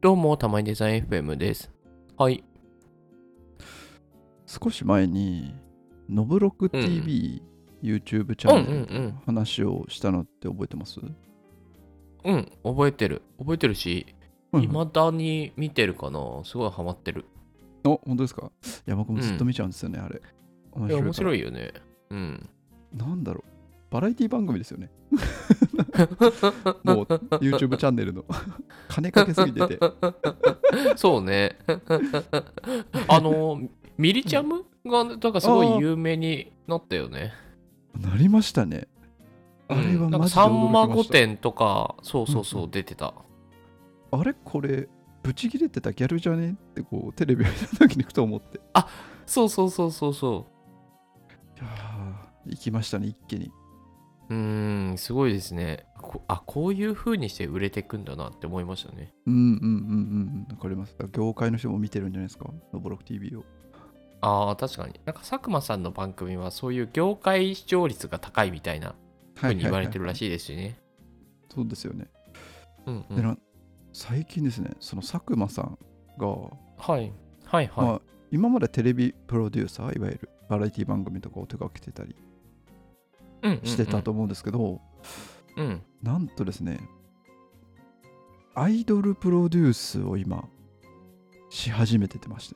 どうも、たまにデザイン FM です。はい。 少し前に、ノブロックうん。 TV、YouTube チャうんうンネルのん話をしたのって覚えてます？ うん。うん、覚えてる。覚えてるし、 はいはい。 未だに見てるかな。すごいハマってる。 本当ですか？いや、僕もうん。 ずっと見ちゃうんですよね、あれ。面いや、面白いから。 白いよね。うん。 なんだろう。バラエティ番組ですよね。もう YouTube チャンネルの金かけすぎてて。 そうね。ミリうん。 チャムが、だからすごいあ有名になったよね。 あ、なりましたね。あれうん。なんか、 はマジでさんま驚きました。 御殿とか、そうそうそう、 うんうん。 出てた。 あれこれ、ブチ切れてたギャルじゃねってこう、テレビを見た時にふと思って。 あ、そうそうそうそうそいやー、行きましたね、一気に。 う。すごいですね。こういう風にして売れていくんだなって思いましたね。 うんうんうんうん。わかります。業界の人も見てるんじゃないですか、ノボロク TV を。 ああ、確かに。なんか佐久間さんの番組はそういう業界視聴率が高いみたいな風に言はいはいはいはい。 われてるらしいですしね。 そうですよね。でうんうん。 最近ですね、その佐久間さんが、 はい。はいはい。 まあ、今までテレビプロデューサー、いわゆるバラエティ番組とかを手掛けてたりうんうんしてうん。 たと思うんですけど、 うん。 なんとですね、アイドルプロデュースを今、し始めててまして、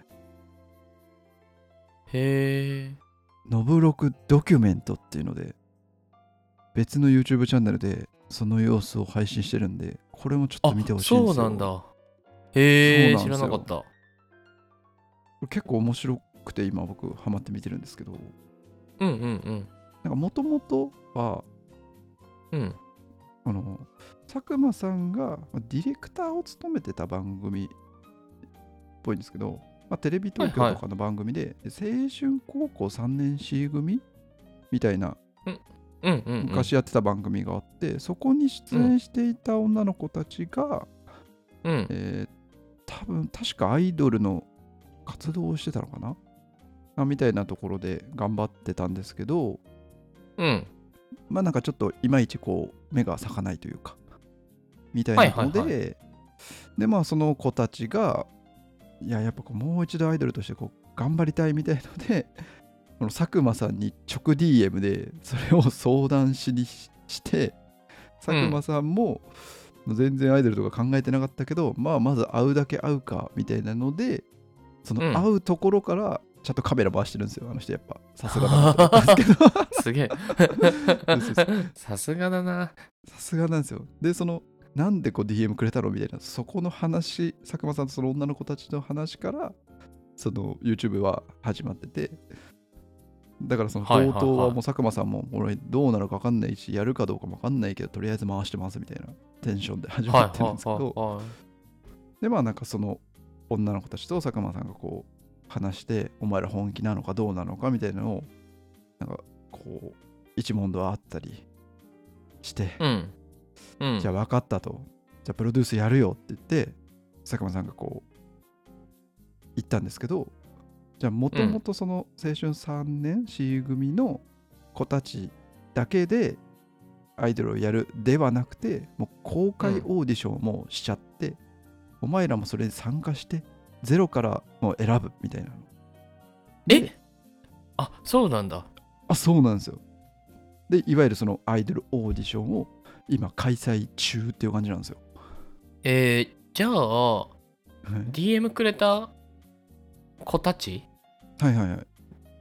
へえ。 ノブロクドキュメントっていうので、別の YouTube チャンネルでその様子を配信してるんで、これもちょっと見てあ、 ほしいんでそうすよ。 なんだ。 そうへえ、知なんですよ。 らなかった。 結構面白くて今僕ハマって見てるんですけど、 うんうんうん。 なんかもともとはうん。 あの佐久間さんがディレクターを務めてた番組っぽいんですけど、テレビ東京はいはい。 とかの番組で青春高校3年 C 組みたいなうんうんうんうん。 昔やってた番組があって、そこに出うん演していた女の子たちが、 うん。 えー確かアイドルの活動をしてたのかなみたいなところで頑張ってたんですけど、 うん。 なんかちょっといまいちこう目が咲かないというかみたいはいなはいはい。 で、その子たちがやっぱこうもう一度アイドルとしてこう頑張りたいみたいので、この佐久間さんに直 DM でそれを相談して、佐久間うん。 さんも全然アイドルとか考えてなかったけど、まず会うだけ会うかみたいなので、そのうん。 会うところからちゃんとカメラ回してるんですよ、あの人。やっぱさすがだなと思ったんですけど。 すげえ。 そうそう、 さすがだな。 さすがなんですよ。で、なんでこう DM くれたのみたいな、そこの話、佐久間さんとその女の子たちの話から、その YouTube は始まってて、だからそのはい冒頭ははいはもう佐久間さんも、俺どうなるか分かんないし、やるかどうかも分かんないけど、とりあえず回してますみたいなテンションで始い。 まってるんはいはいですけど、 はいはい。 で、なんかその女の子たちと佐久間さんがこう話して、お前ら本気なのかどうなのかみたいなのを、なんかこう、一問答あったりして、 うん。うん。 じゃあ分かったと。じゃあプロデュースやるよって言って、佐久間さんがこう言ったんですけど、じゃあもともうん。 とその青春3年 C 組の子たちだけでアイドルをやるではなくて、もう公うん。 開オーディションもしちゃって、お前らもそれに参加して、ゼロからもう選ぶみたいなの。で、 えあ、そうなんだ。 そうなんですよ。で、いわゆるそのアイドルオーディションを今開催中っていう感じなんですよ。 じゃあ、 はい DM くれた子たちはいはいはい。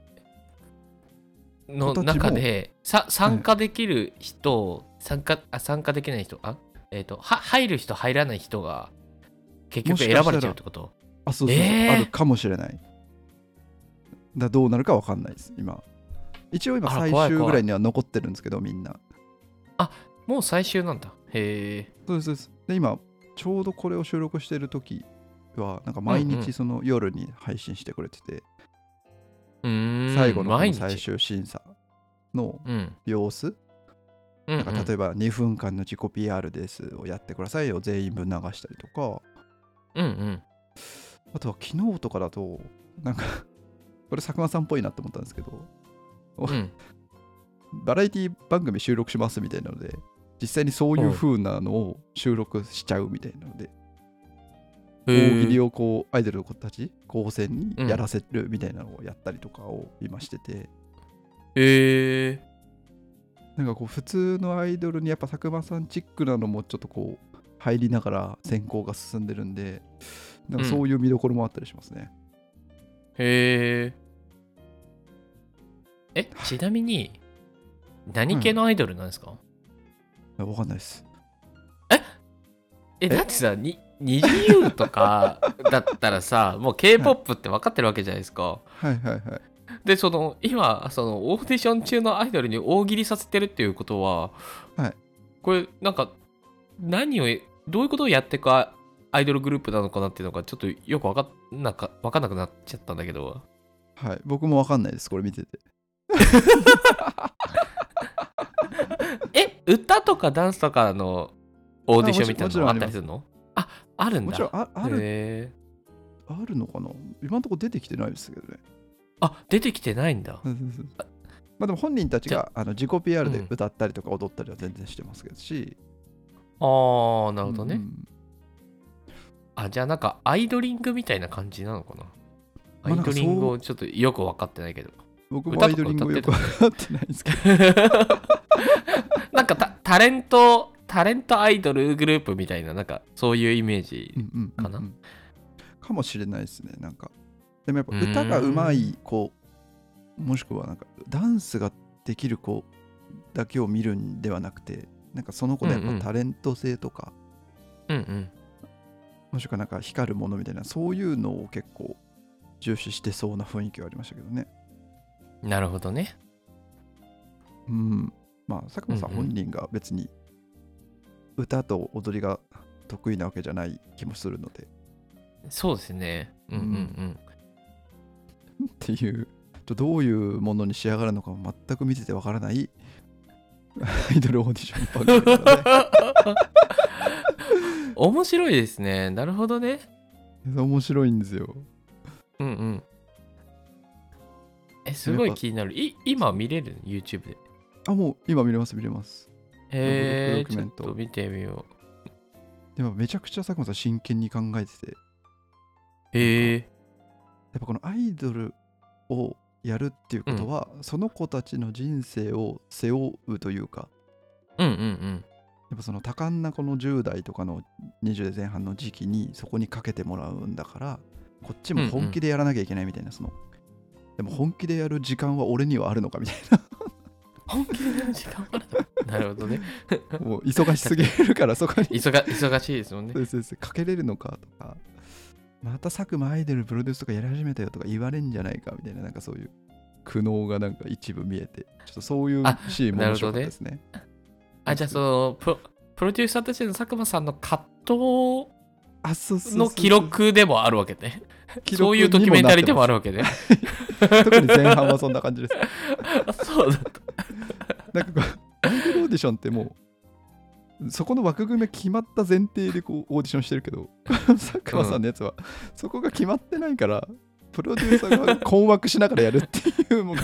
子のたちも、 中で、 はい、 参加できる人、参加できない人、入る人、入らない人が結も局選ばれしかしたら、 ちゃうってこと？ そうそうそう、あるええー、 かもしれない。どうなるかわかんないです、今。一応今あら、 最怖い怖い。 終ぐらいには残ってるんですけど、みんな。 あ、もう最終なんだ。へえ。 そうです、そうです。で、今、ちょうどこれを収録してる時は、なんか毎日うんうん。 その夜に配信してくれてて、最後のこの毎日。 最終審査のうん。 様子、 うんうん。 なんか例えば2分間の自己 PR ですをやってくださいよ、全員分流したりとか、 うんうん。 あとは昨日とかだと、なんかこれ佐久間さんっぽいなって思ったんですけど、 うん。 バラエティ番組収録しますみたいなので、実際にそういうおう。 風なのを収録しちゃうみたいなので、 大喜利をこうアイドルの子たち候補生にうんやらせるみたいなのをやったりとかを今してて、 へえ。 なんかこう普通のアイドルにやっぱ佐久間さんチックなのもちょっとこう入りながら選考が進んでるんで、なんかそういう見どころもあったりしますね。 へえ。ちなみに、何系のアイドルなんですか？ わかんないです。 だってさ、二次優とかだったらさ、もう K-POP って分かってるわけじゃないですか。 はいはいはい。 で、今、オーディション中のアイドルに大喜利させてるっていうことは、 はい。 これ、なんか、どういうことをやっていくアイドルグループなのかなっていうのが、ちょっとよく分かんなくなっちゃったんだけど。 はい。僕もわかんないです、これ見てて。 歌とかダンスとかのオーディションみたいなのあもちろんったりするの？あるんだ。 もちろんあへるのかな。今のところ出てきてないですけどね。 出てきてないんだ。 まあでも本人たちが自己 PR でうん歌ったりとか踊ったりは全然してますけどし。 なるほどね。 うんじゃあなんかアイドリングみたいな感じなのかな。アイまあなんかそうドリングをちょっとよく分かってないけど。 僕もアイドリングをよく分かってないんですけど。 なんかタレントアイドルグループみたいな、なんかそういうイメージかな。 かもしれないですね。なんかでもやっぱ歌がうまい子、もしくはなんかダンスができる子だけを見るんではなくて、なんかその子のやっぱタレント性とか、もしくはなんか光るものみたいな、そういうのを結構重視してそうな雰囲気はありましたけどね。 なるほどね。 まあ佐久間さん本人が別に歌と踊りが得意なわけじゃない気もするので。 そうですね。 っていうどういうものに仕上がるのかも全く見ててわからないアイドルオーディション番組なので面白いですね。なるほどね。 面白いんですよ。 すごい気になる。今見れる YouTube で。 もう今見れます。 ちょっと見てみよう。でもめちゃくちゃ佐久間さん真剣に考えてて。やっぱこのアイドルをやるっていうことは、その子たちの人生を背負うというか、やっぱその多感なこの10代とかの20代前半の時期にそこにかけてもらうんだから、こっちも本気でやらなきゃいけないみたいな、でも本気でやる時間は俺にはあるのかみたいな。 本気でやる時間はあるのか。なるほどね。 もう忙しすぎるからそこに忙しいですもんね。 かけれるのかとか、また佐久間アイドルプロデュースとかやり始めたよとか言われんじゃないかみたいな、なんかそういう苦悩がなんか一部見えて、ちょっとそういうシーンも面白かったですね。 じゃあプロデューサーとしての佐久間さんの葛藤の記録でもあるわけね。そういうドキュメンタリーでもあるわけね。 特に前半はそんな感じです。 そうだった。 なんかアイドルオーディションってもうそこの枠組みが決まった前提でこうオーディションしてるけど、佐久間さんのやつはそこが決まってないから、プロデューサーが困惑しながらやるっていうのが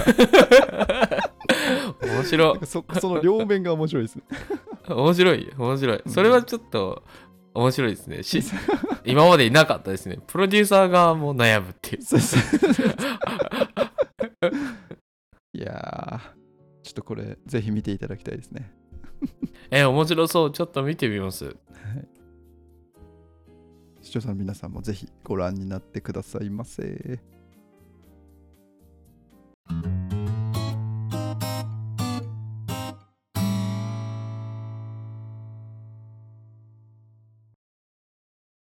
面白い。 その両面が面白いですね。 面白い。それはちょっと面白いですね。今までいなかったですね。プロデューサー側も悩むっていう。 いやー、ちょっとこれぜひ見ていただきたいですね。 面白そう。ちょっと見てみます。はい、 視聴者の皆さんもぜひご覧になってくださいませ。